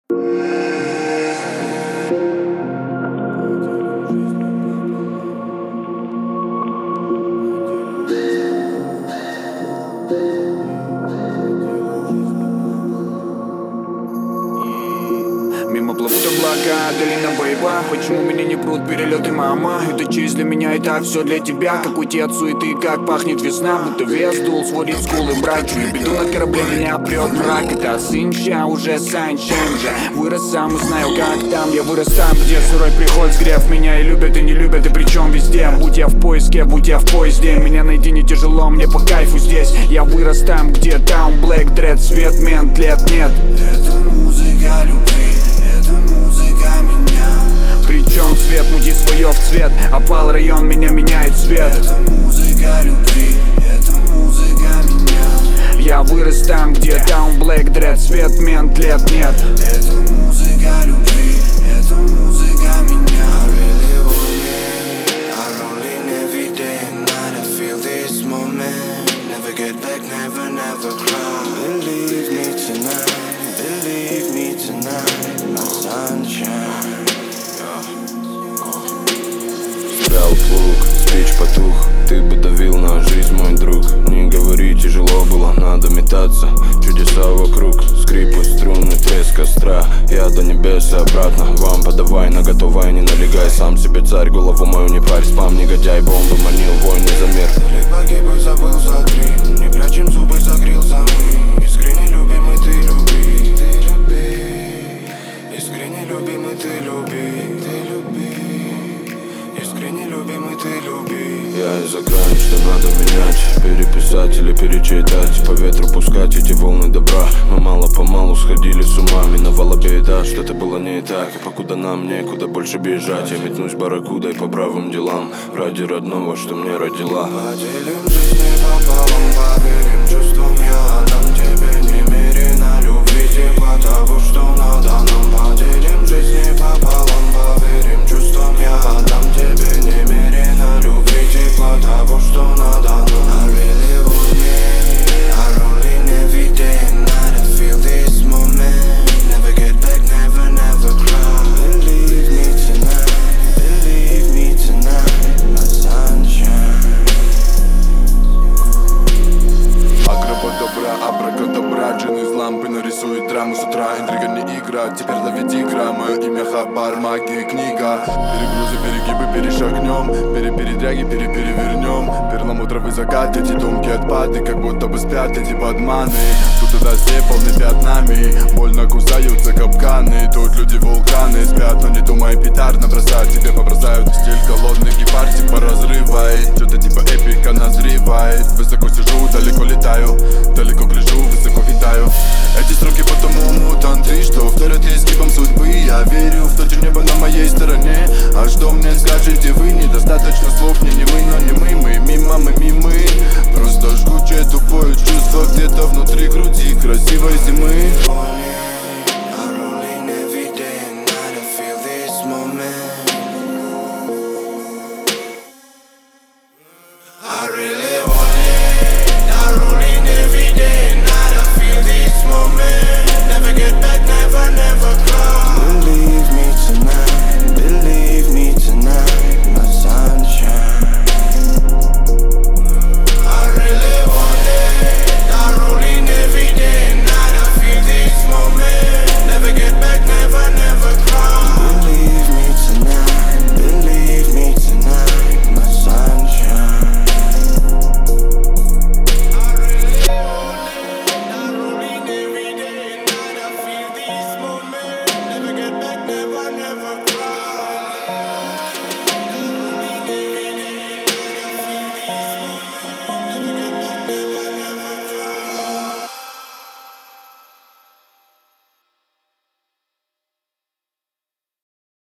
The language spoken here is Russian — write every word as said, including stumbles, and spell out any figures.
Мимо плывут облака, долина боева. Почему меня не прут перелеты, мама? Это честь для меня, и так все для тебя. Как уйти от суеты, как пахнет весна. Будто вес дул, сводит скулы, брат. Чую беду на корабле, меня прет мрак. Это сын ща, уже санчен же. Вырос сам и знаю, как там. Я вырос там, где сырой приход сгрев. Меня и любят, и не любят, и причем везде. Будь я в поиске, будь я в поезде. Меня найти не тяжело, мне по кайфу здесь. Я вырос там, где Down Black Dread, свет, мент, лет нет. Это музыка любви, это музыка меня. Причем цвет, муди свое в цвет. Опал район, меня меняет цвет. Это музыка любви, это музыка меня. Я вырос там, где Down Black Dread, свет, мент, лет нет. Это музыка любви, это музыка меня. I really want it, I rolling every day and night. I feel this moment, never get back, never, never cry. Believe me tonight, believe me tonight, my sunshine. Стрял плуг, спич потух, ты бы давил на жизнь, мой друг. Не говори, тяжело было, надо метаться. Чудеса вокруг, скрипы, струны, треск костра. Я до небес и обратно, вам подавай, наготовай, не налегай. Сам себе царь, голову мою не парь, спам, негодяй. Бомбы манил, войны за мир. Лик погиб и забыл за три. Не прячем зубы, загрелся мы. Искренне любимый, ты люби, ты люби. Искренне любимый, ты люби, ты люби. Искренне любимый, ты люби. Я из-за грани, что надо менять, переписать или перечитать, по ветру пускать эти волны добра. Мы мало-помалу сходили с ума, миновала беда, что-то было не так. И покуда нам некуда больше бежать, я метнусь барракудой по бравым делам, ради родного, что мне родила. Поделим жизнь пополам, поверим чувствам. Я отдам тебе немерено любви, тепла того, что надо нам. Поделим жизнь пополам, поверим чувствам. Я отдам тебе немерено любви, тепла того, что надо нам. I really want it, I rolling every day and night. I feel this moment, never get back, never, never cry. Believe me tonight, believe me tonight, my sunshine. Агрободобра, абракадабра, джин из лампы нарисует драму с утра. Интрига не игра, теперь ловить игра. Мое имя Хабар, магия, книга. Перегрузы, перегибы, перешагнем. Перепередряги, переперевернем. Перламутровый закат, эти тонкие отпады, как будто бы спят эти подманы. Тут и дождей полны пятнами, больно кусаются капканы. Тут люди вулканы спят, но не думай петард набросать. Тебе побросают стиль голодный гепард, типа разрывает. Что-то типа эпика назревает. Высоко сижу, далеко летаю, далеко гляжу, высоко витаю. Эти строки потому мутанты, что вторят изгибом судьбы. Я верю в то, что небо на моей стороне. А что мне скажете вы? Недостаточно слов, не, не мы, но не мы. Мы мимо, мы мимы. Просто жгучее тупое чувство где-то внутри груди красивой зимы.